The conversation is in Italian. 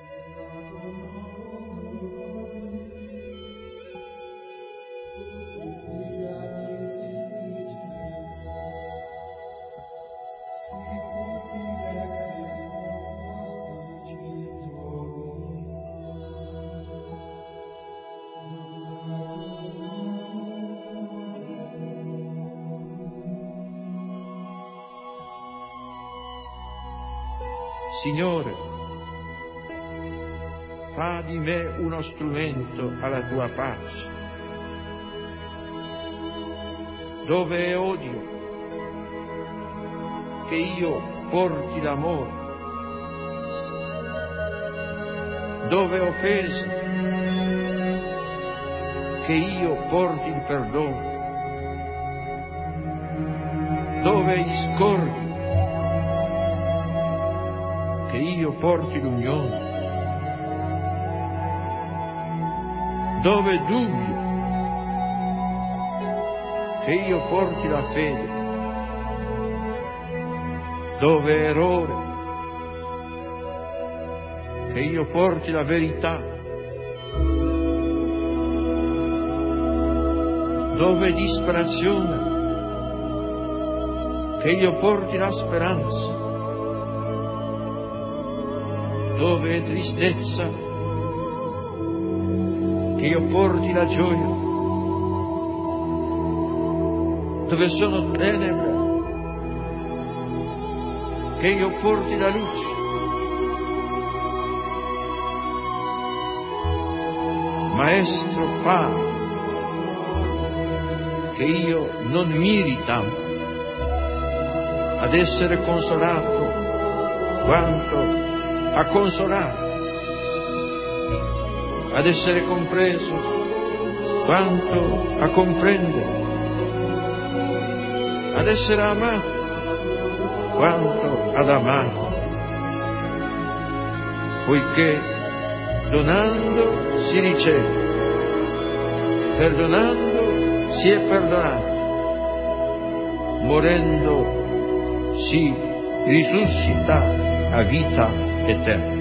Signore, fa di me uno strumento alla tua pace. Dove è odio, che io porti l'amore. Dove è offesa, che io porti il perdono. Dove è discordia, che io porti l'unione. Dove è dubbio, che io porti la fede. Dove è errore, che io porti la verità. Dove è disperazione, che io porti la speranza. Dove è tristezza, che io porti la gioia. Dove sono tenebre, che io porti la luce. Maestro, fa che io non miri tanto ad essere consolato quanto a consolare, ad essere compreso quanto a comprendere, ad essere amato quanto ad amare, poiché donando si riceve, perdonando si è perdonato, morendo si risuscita a vita eterna.